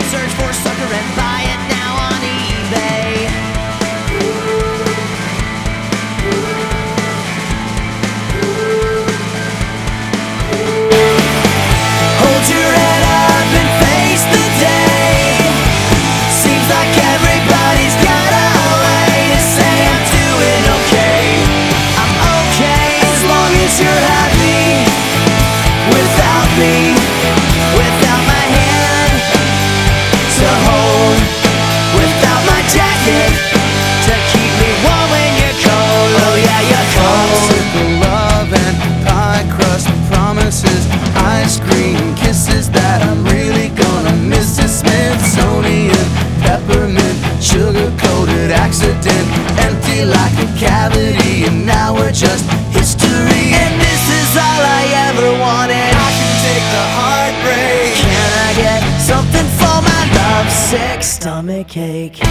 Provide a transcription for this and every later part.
Search for sucker and buy it now on eBay. Hold your head up and face the day. Seems like everybody's got a way to say I'm doing okay. I'm okay as long as you're happy without me, without my hand to hold, without my jacket to keep me warm when you're cold. Oh yeah, you're cold. Simple love and pie crust promises, ice cream kisses that I'm really gonna miss. A Smithsonian peppermint sugar-coated accident, empty like a cavity, and now we're just history. And this is all I ever wanted. I can take the heartbreak. Can I get something for my lovesick stomach ache?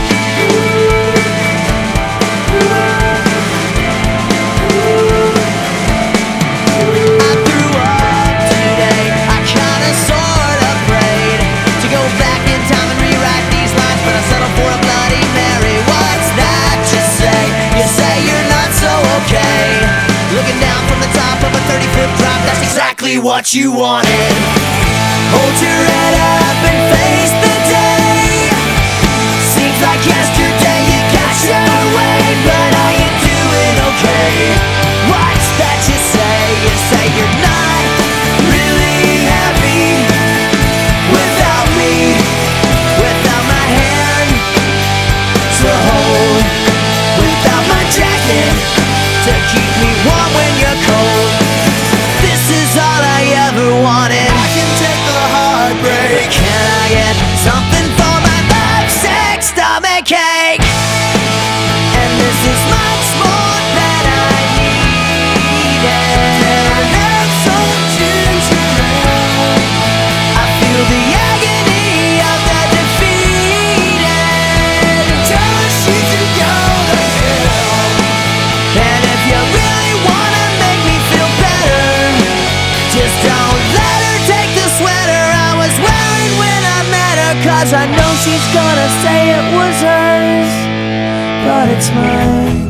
I threw up today. I kinda sorta prayed to go back in time and rewrite these lines, but I settled for a Bloody Mary. What's that you say? You say you're not so okay. Looking down from the top of a 30-foot drop, that's exactly what you wanted. Hold your head up and face the day. Seems like yesterday you got your way, but are you doing okay? What's that you say? You say you're not really happy without me, without my hand to hold, without my jacket to keep me warm when you're cold. This is all I ever wanted. I can take the heartbreak. Can I get something for my lovesick stomach ache? And this is much more than I needed. I'm so gingerbread. I feel the agony of the defeated. Tell her she can go to hell. And if you really wanna make me feel better, just don't let her take the sweater I was wearing when I met her. 'Cause I know she's gonna say it was hers, but it's mine.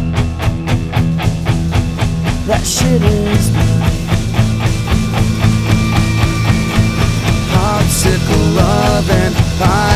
That shit is mine. Popsicle love and pie